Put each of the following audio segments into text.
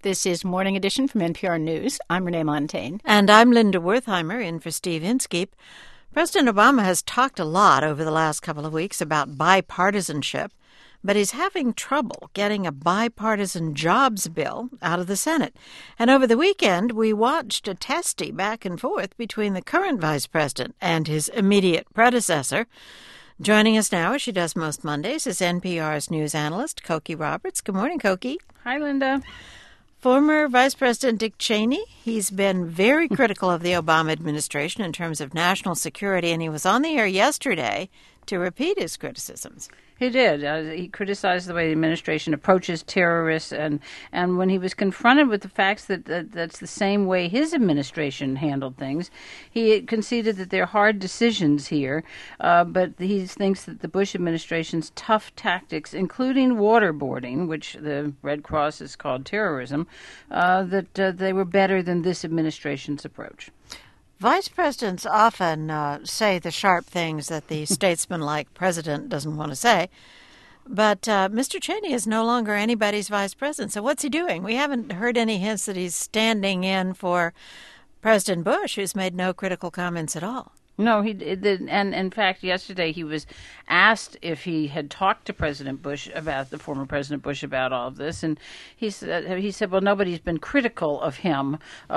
This is Morning Edition from NPR News. I'm Renee Montaigne. And I'm Linda Wertheimer, in for Steve Inskeep. President Obama has talked a lot over the last couple of weeks about bipartisanship, but he's having trouble getting a bipartisan jobs bill out of the Senate. And over the weekend, we watched a testy back and forth between the current vice president and his immediate predecessor. Joining us now, as she does most Mondays, is NPR's news analyst, Cokie Roberts. Good morning, Cokie. Hi, Linda. Former Vice President Dick Cheney, he's been very critical of the Obama administration in terms of national security, and he was on the air yesterday to repeat his criticisms. He did. He criticized the way the administration approaches terrorists, and when he was confronted with the facts that that's the same way his administration handled things, he conceded that there are hard decisions here, but he thinks that the Bush administration's tough tactics, including waterboarding, which the Red Cross has called terrorism, that they were better than this administration's approach. Vice presidents often say the sharp things that the statesman-like president doesn't want to say. But Mr. Cheney is no longer anybody's vice president. So what's he doing? We haven't heard any hints that he's standing in for President Bush, who's made no critical comments at all. No, he did, and in fact, yesterday he was asked if he had talked to President Bush about the former President Bush about all of this, and he said, well, nobody's been critical of him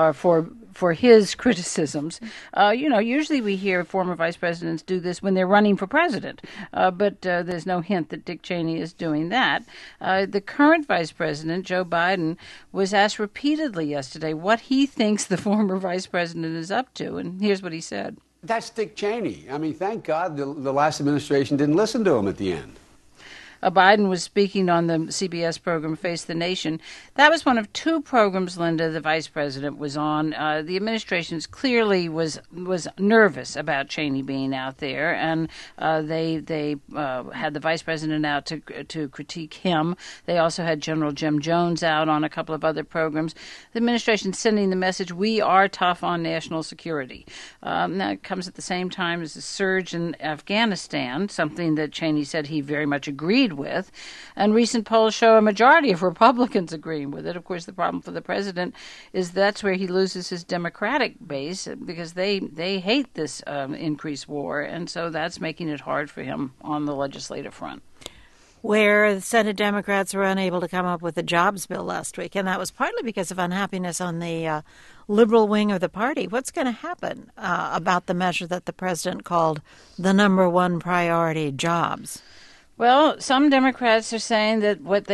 for his criticisms. Usually we hear former vice presidents do this when they're running for president, but there's no hint that Dick Cheney is doing that. The current vice president, Joe Biden, was asked repeatedly yesterday what he thinks the former vice president is up to, and here's what he said. That's Dick Cheney. I mean, thank God the last administration didn't listen to him at the end. Biden was speaking on the CBS program Face the Nation. That was one of two programs, Linda, the vice president was on. The administration clearly was nervous about Cheney being out there, and they had the vice president out to critique him. They also had General Jim Jones out on a couple of other programs. The administration sending the message, we are tough on national security. That comes at the same time as the surge in Afghanistan, something that Cheney said he very much agreed with, and recent polls show a majority of Republicans agreeing with it. Of course, the problem for the president is that's where he loses his Democratic base because they hate this increased war, and so that's making it hard for him on the legislative front. Where the Senate Democrats were unable to come up with a jobs bill last week, and that was partly because of unhappiness on the liberal wing of the party. What's going to happen about the measure that the president called the number one priority, jobs? Well, some Democrats are saying that what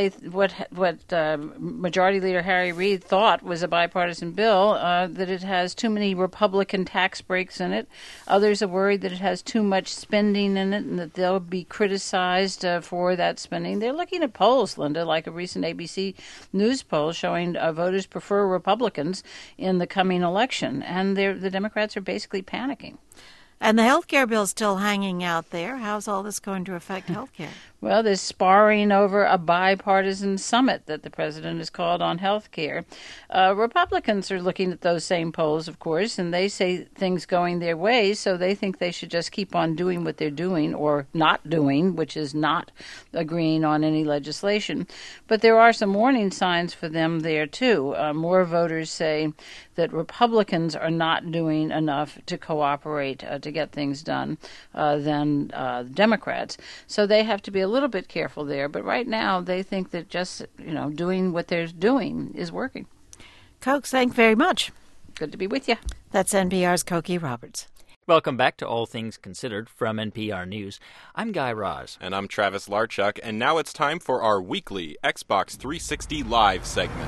Majority Leader Harry Reid thought was a bipartisan bill, that it has too many Republican tax breaks in it. Others are worried that it has too much spending in it and that they'll be criticized for that spending. They're looking at polls, Linda, like a recent ABC News poll showing voters prefer Republicans in the coming election, and the Democrats are basically panicking. And the health care bill is still hanging out there. How's all this going to affect health care? Well, there's sparring over a bipartisan summit that the president has called on health care. Republicans are looking at those same polls, of course, and they say things going their way, so they think they should just keep on doing what they're doing or not doing, which is not agreeing on any legislation. But there are some warning signs for them there, too. More voters say that Republicans are not doing enough to cooperate to get things done than Democrats. So they have to be a little bit careful there. But right now, they think that just, doing what they're doing is working. Cokes, thanks very much. Good to be with you. That's NPR's Cokie Roberts. Welcome back to All Things Considered from NPR News. I'm Guy Raz. And I'm Travis Larchuk. And now it's time for our weekly Xbox 360 Live segment.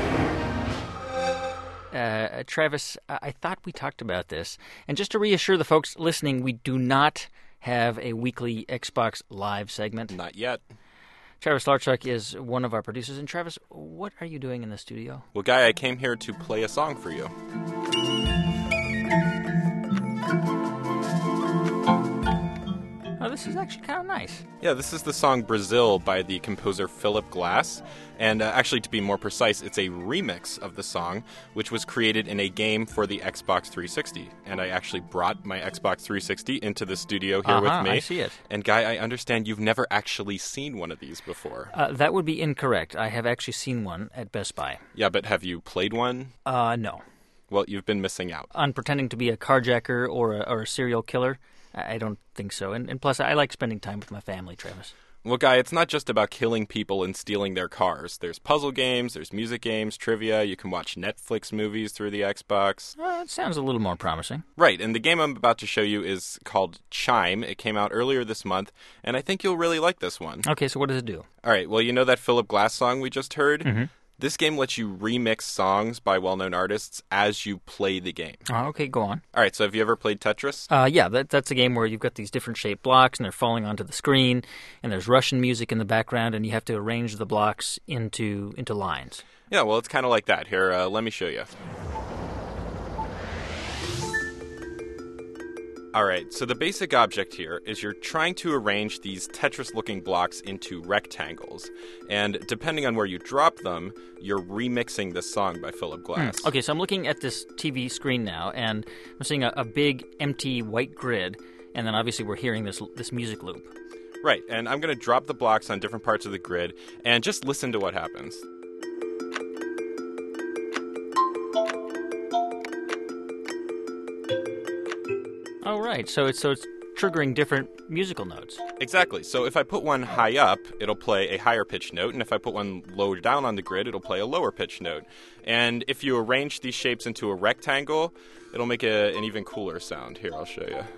Travis, I thought we talked about this. And just to reassure the folks listening, we do not have a weekly Xbox Live segment. Not yet. Travis Larchuk is one of our producers. And Travis, what are you doing in the studio? Well, Guy, I came here to play a song for you. Oh, this this is actually kind of nice. Yeah, this is the song Brazil by the composer Philip Glass. And actually, to be more precise, it's a remix of the song, which was created in a game for the Xbox 360. And I actually brought my Xbox 360 into the studio here with me. I see it. And Guy, I understand you've never actually seen one of these before. That would be incorrect. I have actually seen one at Best Buy. Yeah, but have you played one? No. Well, you've been missing out. On pretending to be a carjacker or a serial killer? I don't think so. And plus, I like spending time with my family, Travis. Well, Guy, it's not just about killing people and stealing their cars. There's puzzle games, there's music games, trivia. You can watch Netflix movies through the Xbox. It sounds a little more promising. Right, and the game I'm about to show you is called Chime. It came out earlier this month, and I think you'll really like this one. Okay, so what does it do? All right, well, you know that Philip Glass song we just heard? Mm-hmm. This game lets you remix songs by well-known artists as you play the game. Okay, go on. All right, so have you ever played Tetris? Yeah, that's a game where you've got these different shaped blocks, and they're falling onto the screen, and there's Russian music in the background, and you have to arrange the blocks into lines. Yeah, well, it's kind of like that. Here, let me show you. All right, so the basic object here is you're trying to arrange these Tetris-looking blocks into rectangles. And depending on where you drop them, you're remixing this song by Philip Glass. Okay, so I'm looking at this TV screen now, and I'm seeing a big, empty white grid, and then obviously we're hearing this music loop. Right, and I'm going to drop the blocks on different parts of the grid, and just listen to what happens. Oh, right. So it's triggering different musical notes. Exactly. So if I put one high up, it'll play a higher pitch note, and if I put one lower down on the grid, it'll play a lower pitch note. And if you arrange these shapes into a rectangle, it'll make an even cooler sound. Here, I'll show you.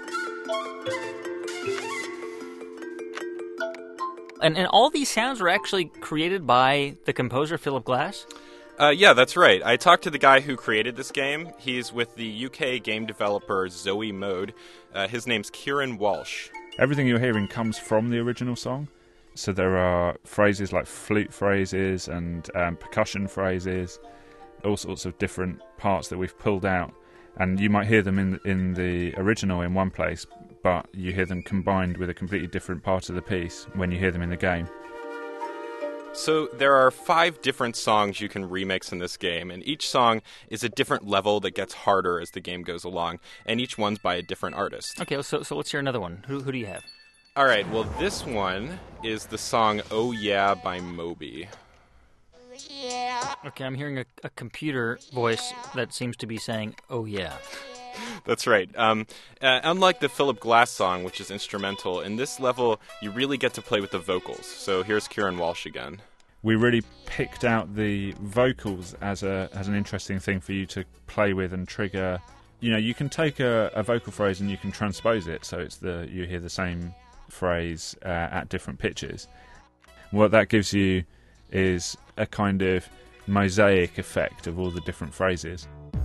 And all these sounds were actually created by the composer Philip Glass? Yeah, that's right. I talked to the guy who created this game. He's with the UK game developer Zoe Mode. His name's Kieran Walsh. Everything you're hearing comes from the original song. So there are phrases like flute phrases and percussion phrases, all sorts of different parts that we've pulled out. And you might hear them in the original in one place, but you hear them combined with a completely different part of the piece when you hear them in the game. So there are 5 different songs you can remix in this game, and each song is a different level that gets harder as the game goes along, and each one's by a different artist. Okay, so let's hear another one. Who do you have? All right, well, this one is the song Oh Yeah by Moby. Okay, I'm hearing a computer voice that seems to be saying, oh yeah. That's right. Unlike the Philip Glass song, which is instrumental, in this level, you really get to play with the vocals. So here's Kieran Walsh again. We really picked out the vocals as an interesting thing for you to play with and trigger. You know, you can take a vocal phrase and you can transpose it, so you hear the same phrase at different pitches. What that gives you is a kind of mosaic effect of all the different phrases.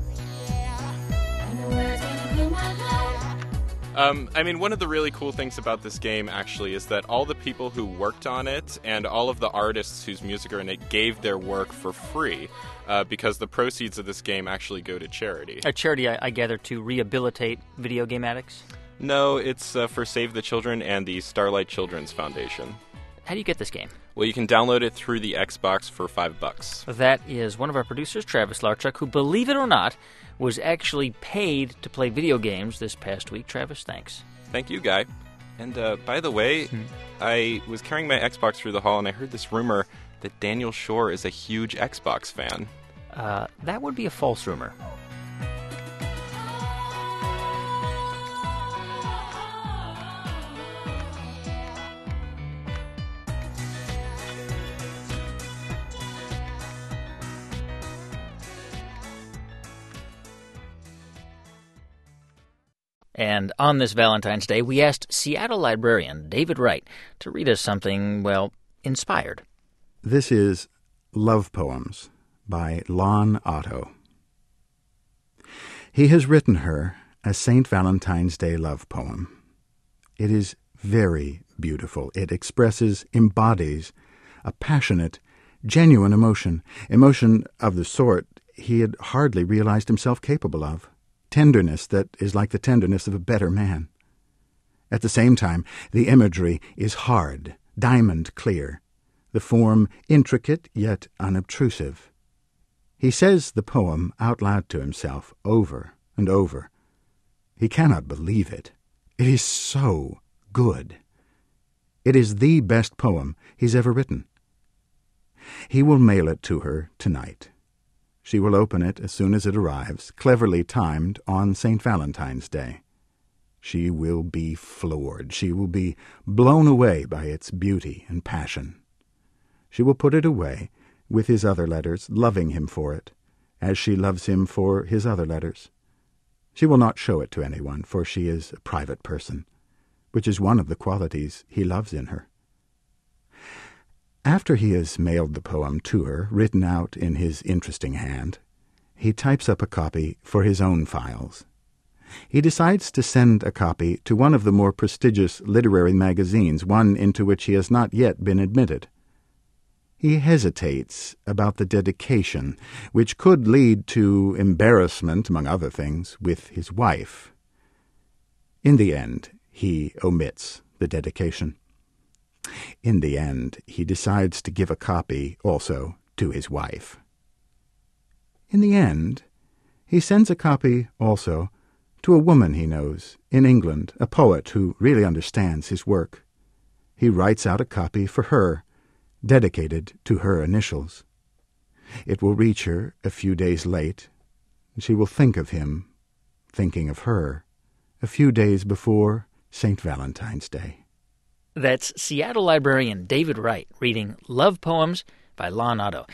One of the really cool things about this game, actually, is that all the people who worked on it and all of the artists whose music are in it gave their work for free because the proceeds of this game actually go to charity. A charity, I gather, to rehabilitate video game addicts? No, it's for Save the Children and the Starlight Children's Foundation. How do you get this game? Well, you can download it through the Xbox for $5. That is one of our producers, Travis Larchuk, who, believe it or not, was actually paid to play video games this past week. Travis, thanks. Thank you, Guy. And by the way, I was carrying my Xbox through the hall, and I heard this rumor that Daniel Shore is a huge Xbox fan. That would be a false rumor. And on this Valentine's Day, we asked Seattle librarian David Wright to read us something, well, inspired. This is Love Poems by Lon Otto. He has written her a St. Valentine's Day love poem. It is very beautiful. It embodies a passionate, genuine emotion of the sort he had hardly realized himself capable of. Tenderness that is like the tenderness of a better man. At the same time, the imagery is hard, diamond clear, the form intricate yet unobtrusive. He says the poem out loud to himself over and over. He cannot believe it. It is so good. It is the best poem he's ever written. He will mail it to her tonight. She will open it as soon as it arrives, cleverly timed on St. Valentine's Day. She will be floored. She will be blown away by its beauty and passion. She will put it away with his other letters, loving him for it, as she loves him for his other letters. She will not show it to anyone, for she is a private person, which is one of the qualities he loves in her. After he has mailed the poem to her, written out in his interesting hand, he types up a copy for his own files. He decides to send a copy to one of the more prestigious literary magazines, one into which he has not yet been admitted. He hesitates about the dedication, which could lead to embarrassment, among other things, with his wife. In the end, he omits the dedication. In the end, he decides to give a copy also to his wife. In the end, he sends a copy also to a woman he knows in England, a poet who really understands his work. He writes out a copy for her, dedicated to her initials. It will reach her a few days late, and she will think of him, thinking of her, a few days before St. Valentine's Day. That's Seattle librarian David Wright reading Love Poems by Lon Otto.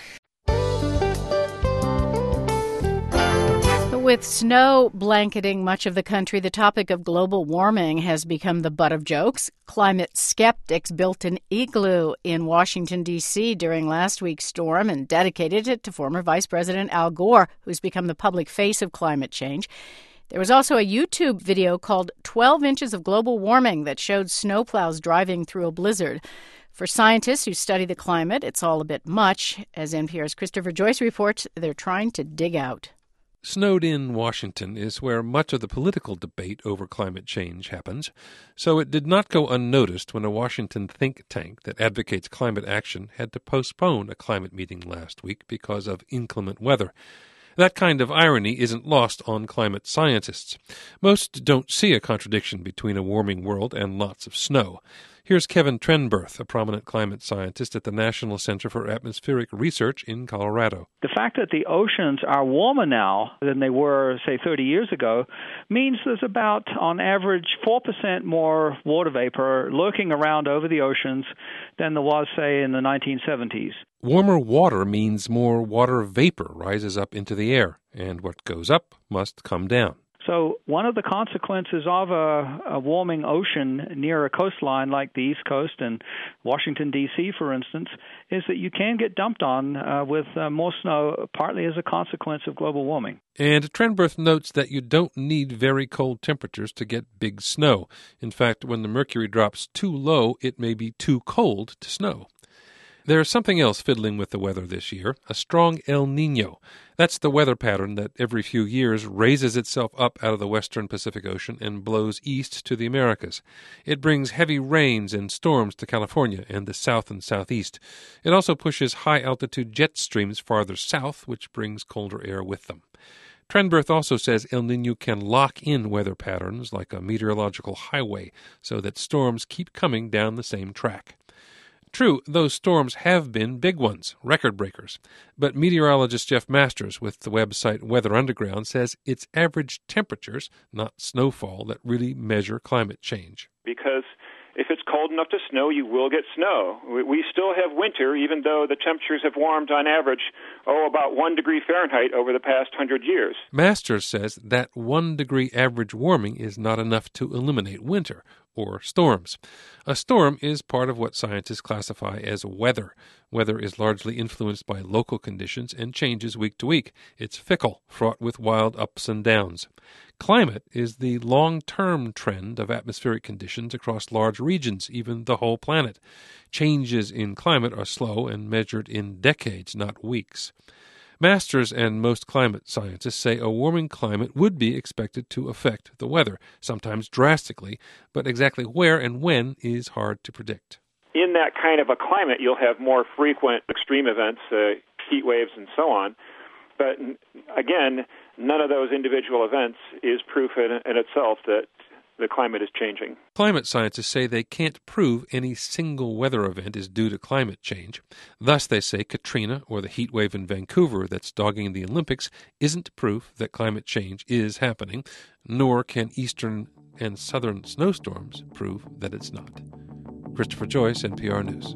With snow blanketing much of the country, the topic of global warming has become the butt of jokes. Climate skeptics built an igloo in Washington, D.C. during last week's storm and dedicated it to former Vice President Al Gore, who's become the public face of climate change. There was also a YouTube video called 12 Inches of Global Warming that showed snowplows driving through a blizzard. For scientists who study the climate, it's all a bit much. As NPR's Christopher Joyce reports, they're trying to dig out. Snowed-in Washington is where much of the political debate over climate change happens, so it did not go unnoticed when a Washington think tank that advocates climate action had to postpone a climate meeting last week because of inclement weather. That kind of irony isn't lost on climate scientists. Most don't see a contradiction between a warming world and lots of snow. Here's Kevin Trenberth, a prominent climate scientist at the National Center for Atmospheric Research in Colorado. The fact that the oceans are warmer now than they were, say, 30 years ago means there's about, on average, 4% more water vapor lurking around over the oceans than there was, say, in the 1970s. Warmer water means more water vapor rises up into the air, and what goes up must come down. So one of the consequences of a warming ocean near a coastline like the East Coast and Washington, D.C., for instance, is that you can get dumped on with more snow, partly as a consequence of global warming. And Trenberth notes that you don't need very cold temperatures to get big snow. In fact, when the mercury drops too low, it may be too cold to snow. There's something else fiddling with the weather this year, a strong El Niño. That's the weather pattern that every few years raises itself up out of the western Pacific Ocean and blows east to the Americas. It brings heavy rains and storms to California and the south and southeast. It also pushes high-altitude jet streams farther south, which brings colder air with them. Trenberth also says El Niño can lock in weather patterns like a meteorological highway so that storms keep coming down the same track. True, those storms have been big ones, record breakers. But meteorologist Jeff Masters with the website Weather Underground says it's average temperatures, not snowfall, that really measure climate change. Because if it's cold enough to snow, you will get snow. We still have winter, even though the temperatures have warmed on average, about 1 degree Fahrenheit over the past 100 years. Masters says that 1 degree average warming is not enough to eliminate winter or storms. A storm is part of what scientists classify as weather. Weather is largely influenced by local conditions and changes week to week. It's fickle, fraught with wild ups and downs. Climate is the long-term trend of atmospheric conditions across large regions, even the whole planet. Changes in climate are slow and measured in decades, not weeks. Masters and most climate scientists say a warming climate would be expected to affect the weather, sometimes drastically, but exactly where and when is hard to predict. In that kind of a climate, you'll have more frequent extreme events, heat waves and so on. But again, none of those individual events is proof in itself that the climate is changing. Climate scientists say they can't prove any single weather event is due to climate change. Thus, they say Katrina or the heat wave in Vancouver that's dogging the Olympics isn't proof that climate change is happening, nor can eastern and southern snowstorms prove that it's not. Christopher Joyce, NPR News.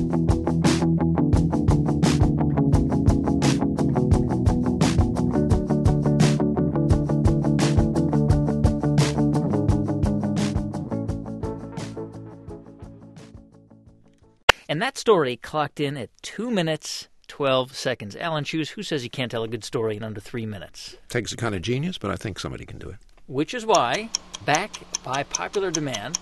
And that story clocked in at 2 minutes, 12 seconds. Alan Shoes, who says you can't tell a good story in under 3 minutes? Takes a kind of genius, but I think somebody can do it. Which is why, back by popular demand,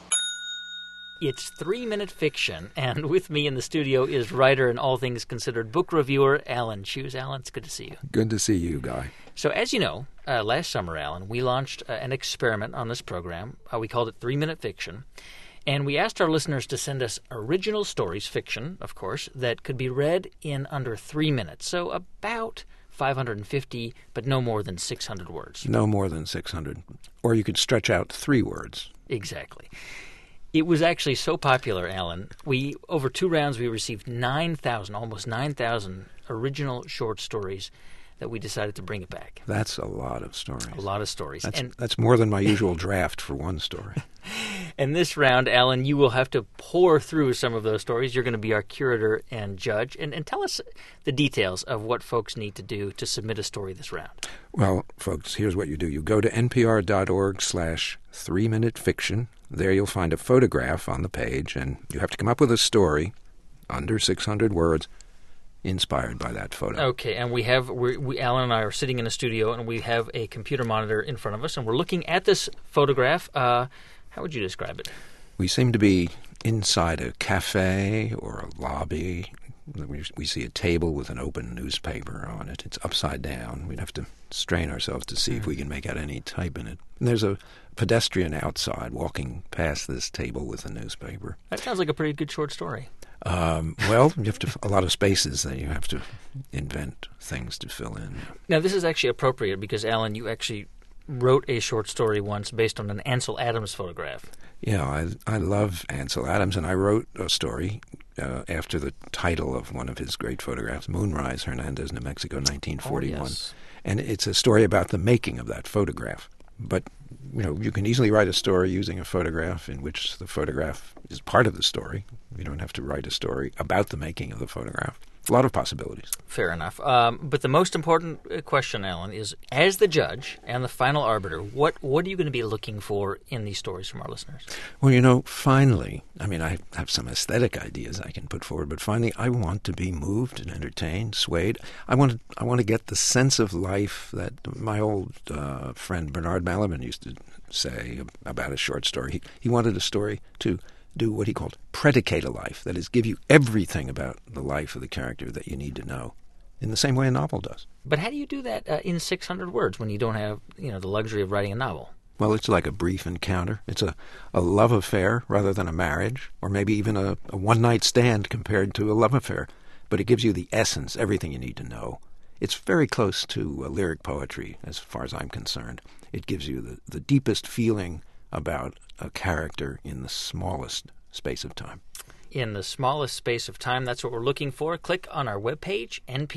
it's 3-minute fiction. And with me in the studio is writer and all things considered book reviewer Alan Shoes. Alan, it's good to see you. Good to see you, Guy. So as you know, last summer, Alan, we launched an experiment on this program. We called it 3-minute fiction. And we asked our listeners to send us original stories, fiction, of course, that could be read in under 3 minutes. So about 550, but no more than 600 words. No more than 600. Or you could stretch out 3 words. Exactly. It was actually so popular, Alan. Over 2 rounds, we received 9,000, almost 9,000 original short stories that we decided to bring it back. That's a lot of stories. A lot of stories. That's more than my usual draft for one story. And this round, Alan, you will have to pour through some of those stories. You're going to be our curator and judge. And tell us the details of what folks need to do to submit a story this round. Well, folks, here's what you do. You go to npr.org/3minutefiction. There you'll find a photograph on the page, and you have to come up with a story under 600 words inspired by that photo. Okay, and Alan and I are sitting in a studio, and we have a computer monitor in front of us, and we're looking at this photograph. How would you describe it? We seem to be inside a cafe or a lobby. We see a table with an open newspaper on it. It's upside down. We'd have to strain ourselves to see if we can make out any type in it. And there's a pedestrian outside walking past this table with a newspaper. That sounds like a pretty good short story. Well, you have a lot of spaces that you have to invent things to fill in. Now, this is actually appropriate because, Alan, you actually wrote a short story once based on an Ansel Adams photograph. Yeah, I love Ansel Adams, and I wrote a story after the title of one of his great photographs, Moonrise, Hernandez, New Mexico, 1941. Oh, yes. And it's a story about the making of that photograph. But, you can easily write a story using a photograph in which the photograph is part of the story. You don't have to write a story about the making of the photograph. A lot of possibilities. Fair enough. But the most important question, Alan, is as the judge and the final arbiter, what are you going to be looking for in these stories from our listeners? Well, finally, I have some aesthetic ideas I can put forward, but finally I want to be moved and entertained, swayed. I want to get the sense of life that my old friend Bernard Malamud used to say about a short story. He wanted a story to do what he called predicate a life, that is, give you everything about the life of the character that you need to know, in the same way a novel does. But how do you do that in 600 words when you don't have, the luxury of writing a novel? Well, it's like a brief encounter. It's a love affair rather than a marriage, or maybe even a one-night stand compared to a love affair. But it gives you the essence, everything you need to know. It's very close to lyric poetry, as far as I'm concerned. It gives you the deepest feeling about a character in the smallest space of time. In the smallest space of time, that's what we're looking for. Click on our webpage,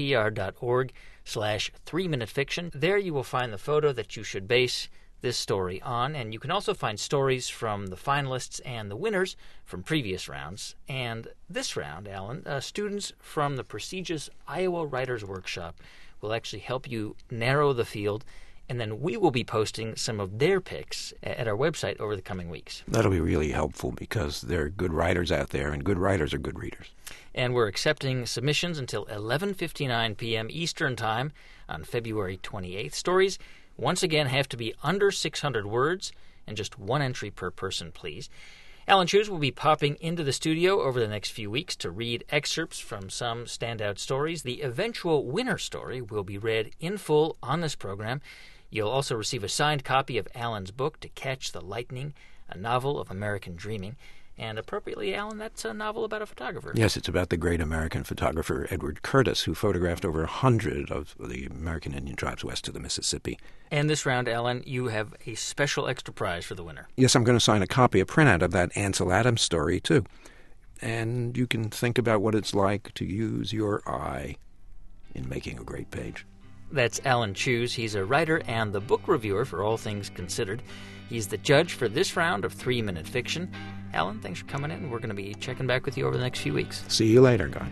npr.org/3minutefiction. There you will find the photo that you should base this story on, and you can also find stories from the finalists and the winners from previous rounds. And this round, Alan, students from the prestigious Iowa Writers Workshop will actually help you narrow the field, and then we will be posting some of their picks at our website over the coming weeks. That'll be really helpful because there are good writers out there, and good writers are good readers. And we're accepting submissions until 11:59 p.m. Eastern Time on February 28th. Stories, once again, have to be under 600 words and just one entry per person, please. Alan Cheuse will be popping into the studio over the next few weeks to read excerpts from some standout stories. The eventual winner story will be read in full on this program. You'll also receive a signed copy of Alan's book, To Catch the Lightning, a novel of American dreaming. And appropriately, Alan, that's a novel about a photographer. Yes, it's about the great American photographer Edward Curtis, who photographed over 100 of the American Indian tribes west of the Mississippi. And this round, Alan, you have a special extra prize for the winner. Yes, I'm going to sign a copy, a printout of that Ansel Adams story, too. And you can think about what it's like to use your eye in making a great page. That's Alan Cheuse. He's a writer and the book reviewer for All Things Considered. He's the judge for this round of 3-Minute Fiction. Alan, thanks for coming in. We're going to be checking back with you over the next few weeks. See you later, Guy.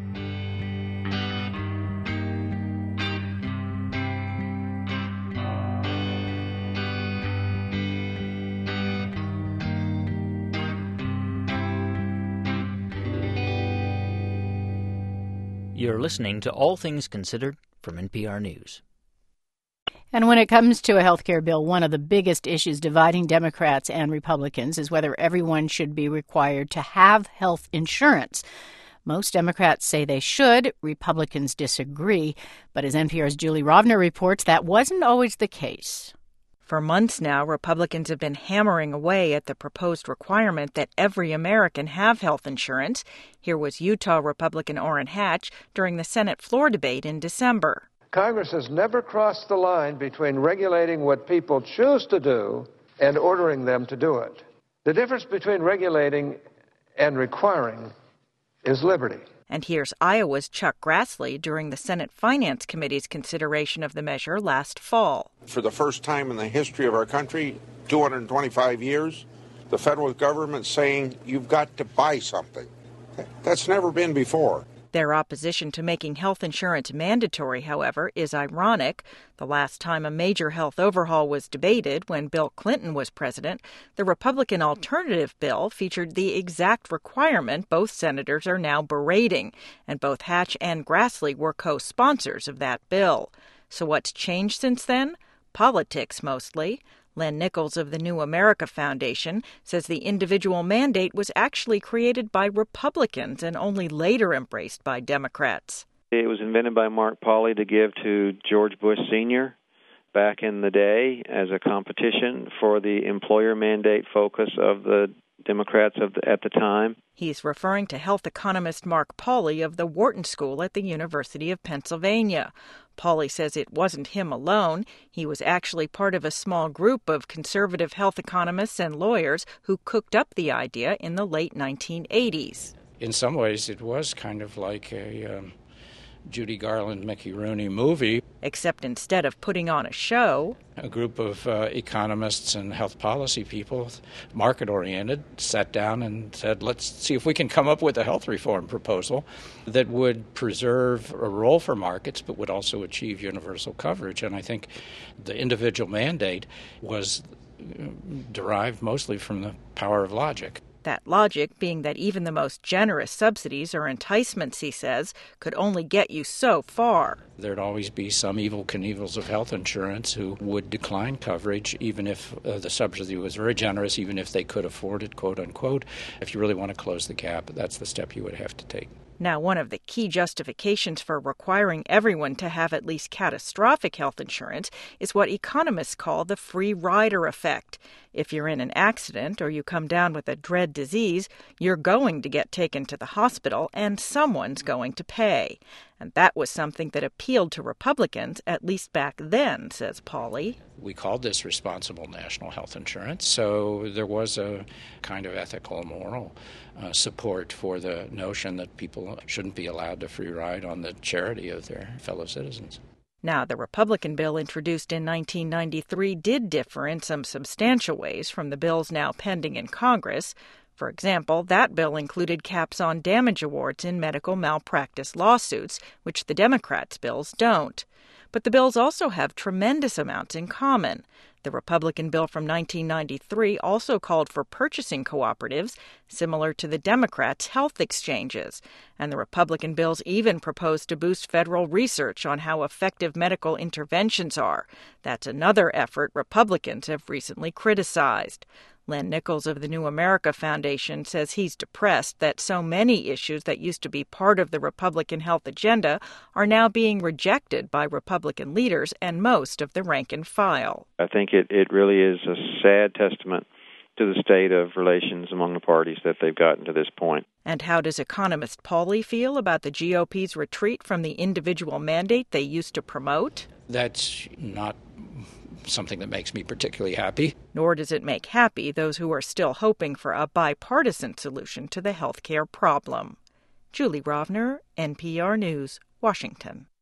You're listening to All Things Considered from NPR News. And when it comes to a health care bill, one of the biggest issues dividing Democrats and Republicans is whether everyone should be required to have health insurance. Most Democrats say they should. Republicans disagree. But as NPR's Julie Rovner reports, that wasn't always the case. For months now, Republicans have been hammering away at the proposed requirement that every American have health insurance. Here was Utah Republican Orrin Hatch during the Senate floor debate in December. Congress has never crossed the line between regulating what people choose to do and ordering them to do it. The difference between regulating and requiring is liberty. And here's Iowa's Chuck Grassley during the Senate Finance Committee's consideration of the measure last fall. For the first time in the history of our country, 225 years, the federal government saying you've got to buy something. That's never been before. Their opposition to making health insurance mandatory, however, is ironic. The last time a major health overhaul was debated, when Bill Clinton was president, the Republican alternative bill featured the exact requirement both senators are now berating, and both Hatch and Grassley were co-sponsors of that bill. So what's changed since then? Politics, mostly. Len Nichols of the New America Foundation says the individual mandate was actually created by Republicans and only later embraced by Democrats. It was invented by Mark Pauley to give to George Bush Sr. back in the day as a competition for the employer mandate focus of the Democrats at the time. He's referring to health economist Mark Pauley of the Wharton School at the University of Pennsylvania. Pauley says it wasn't him alone. He was actually part of a small group of conservative health economists and lawyers who cooked up the idea in the late 1980s. In some ways, it was kind of like a Judy Garland, Mickey Rooney movie. Except instead of putting on a show, a group of economists and health policy people, market-oriented, sat down and said, let's see if we can come up with a health reform proposal that would preserve a role for markets but would also achieve universal coverage. And I think the individual mandate was derived mostly from the power of logic. That logic being that even the most generous subsidies or enticements, he says, could only get you so far. There'd always be some Evel Knievels of health insurance who would decline coverage even if the subsidy was very generous, even if they could afford it, quote unquote. If you really want to close the gap, that's the step you would have to take. Now, one of the key justifications for requiring everyone to have at least catastrophic health insurance is what economists call the free rider effect. If you're in an accident or you come down with a dread disease, you're going to get taken to the hospital and someone's going to pay. And that was something that appealed to Republicans, at least back then, says Pauley. We called this responsible national health insurance, so there was a kind of ethical and moral support for the notion that people shouldn't be allowed to free ride on the charity of their fellow citizens. Now, the Republican bill introduced in 1993 did differ in some substantial ways from the bills now pending in Congress. For example, that bill included caps on damage awards in medical malpractice lawsuits, which the Democrats' bills don't. But the bills also have tremendous amounts in common. The Republican bill from 1993 also called for purchasing cooperatives, similar to the Democrats' health exchanges. And the Republican bills even proposed to boost federal research on how effective medical interventions are. That's another effort Republicans have recently criticized. Len Nichols of the New America Foundation says he's depressed that so many issues that used to be part of the Republican health agenda are now being rejected by Republican leaders and most of the rank and file. I think it really is a sad testament to the state of relations among the parties that they've gotten to this point. And how does economist Pauly feel about the GOP's retreat from the individual mandate they used to promote? That's not something that makes me particularly happy. Nor does it make happy those who are still hoping for a bipartisan solution to the health care problem. Julie Rovner, NPR News, Washington.